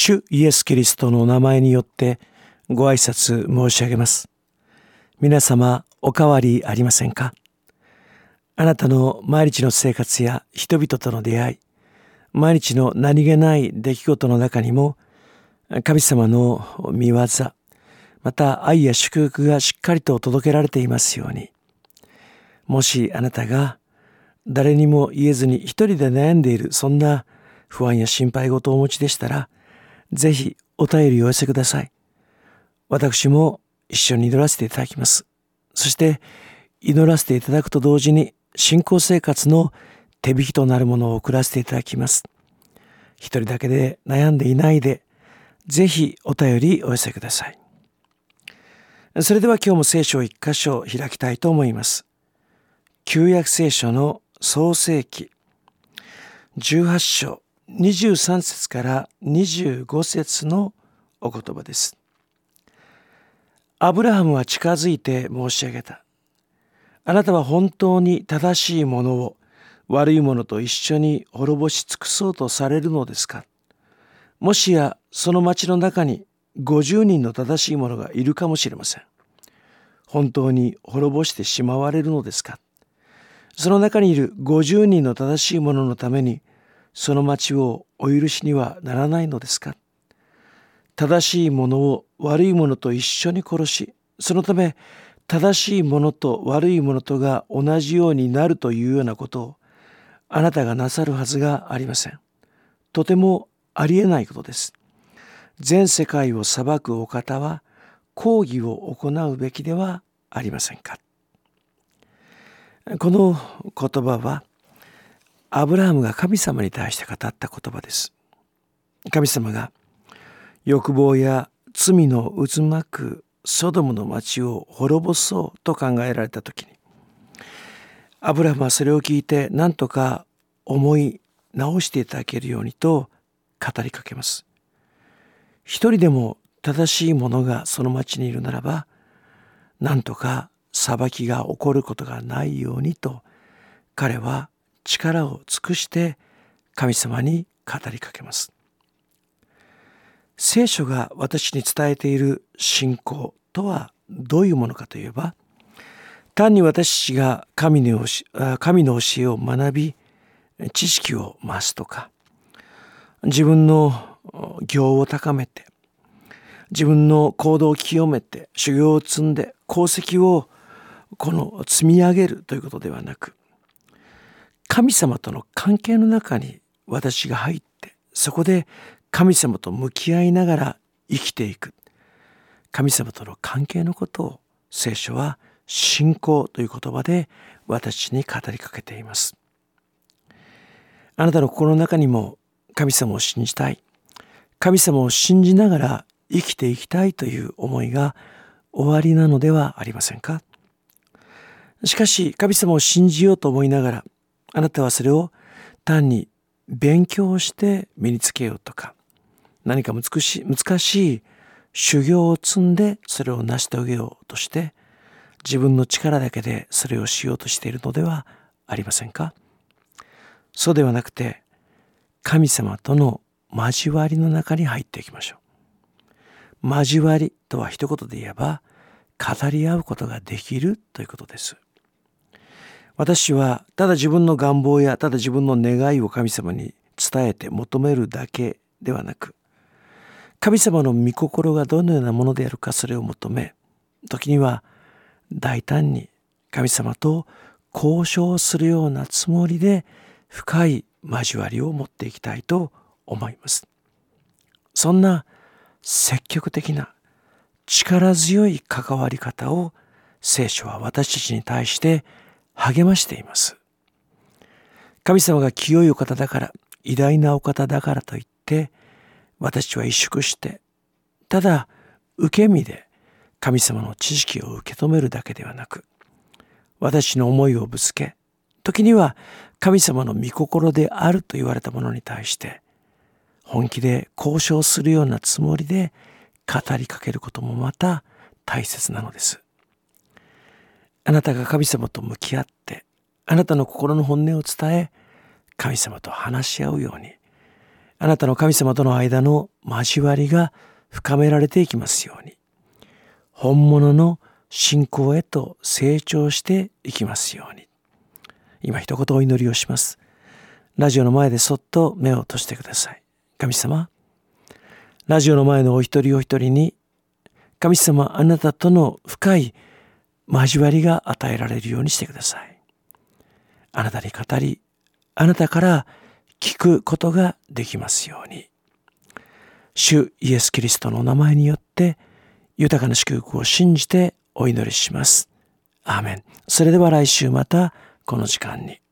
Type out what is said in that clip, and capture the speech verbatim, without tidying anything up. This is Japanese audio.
主イエス・キリストのお名前によってご挨拶申し上げます。皆様お変わりありませんか？あなたの毎日の生活や人々との出会い、毎日の何気ない出来事の中にも神様の御業、また愛や祝福がしっかりと届けられていますように。もしあなたが誰にも言えずに一人で悩んでいる、そんな不安や心配事をお持ちでしたら、ぜひお便りをお寄せください。私も一緒に祈らせていただきます。そして祈らせていただくと同時に信仰生活の手引きとなるものを送らせていただきます。一人だけで悩んでいないで、ぜひお便りお寄せください。それでは今日も聖書を一箇所開きたいと思います。旧約聖書の創世記じゅうはち章にじゅうさん節からにじゅうご節のお言葉です。アブラハムは近づいて申し上げた。あなたは本当に正しいものを悪いものと一緒に滅ぼし尽くそうとされるのですか？もしやその町の中にごじゅうにんの正しい者がいるかもしれません。本当に滅ぼしてしまわれるのですか？その中にいるごじゅうにんの正しい者のためにその町をお許しにはならないのですか？正しい者を悪い者と一緒に殺し、そのため正しい者と悪い者とが同じようになるというようなことをあなたがなさるはずがありません。とてもありえないことです。全世界を裁くお方は公義を行うべきではありませんか。この言葉はアブラハムが神様に対して語った言葉です。神様が欲望や罪の渦巻くソドムの町を滅ぼそうと考えられた時に、アブラハムはそれを聞いて何とか思い直していただけるようにと語りかけます。一人でも正しい者がその町にいるならば、何とか裁きが起こることがないようにと、彼は力を尽くして神様に語りかけます。聖書が私に伝えている信仰とはどういうものかといえば、単に私が神の教え、神の教えを学び、知識を増すとか、自分の業を高めて、自分の行動を清めて、修行を積んで、功績をこの積み上げるということではなく、神様との関係の中に私が入って、そこで神様と向き合いながら生きていく。神様との関係のことを聖書は信仰という言葉で私に語りかけています。あなたの心の中にも神様を信じたい、神様を信じながら生きていきたいという思いがおありなのではありませんか？しかし神様を信じようと思いながら、あなたはそれを単に勉強して身につけようとか、何か難しい、難しい修行を積んでそれを成し遂げようとして、自分の力だけでそれをしようとしているのではありませんか？そうではなくて、神様との交わりの中に入っていきましょう。交わりとは一言で言えば、語り合うことができるということです。私はただ自分の願望やただ自分の願いを神様に伝えて求めるだけではなく、神様の御心がどのようなものであるか、それを求め、時には大胆に神様と交渉するようなつもりで深い交わりを持っていきたいと思います。そんな積極的な力強い関わり方を聖書は私たちに対して励ましています。神様が清いお方だから、偉大なお方だからといって私は萎縮して、ただ受け身で神様の知識を受け止めるだけではなく、私の思いをぶつけ、時には神様の御心であると言われたものに対して本気で交渉するようなつもりで語りかけることもまた大切なのです。あなたが神様と向き合って、あなたの心の本音を伝え、神様と話し合うように、 あなたの神様との間の交わりが深められていきますように、本物の信仰へと成長していきますように。今一言お祈りをします。ラジオの前でそっと目を閉じてください。神様、ラジオの前のお一人お一人に、神様あなたとの深い交わりが与えられるようにしてください。あなたに語り、あなたから聞くことができますように。主イエス・キリストの名前によって豊かな祝福を信じてお祈りします。アーメン。それでは来週またこの時間に。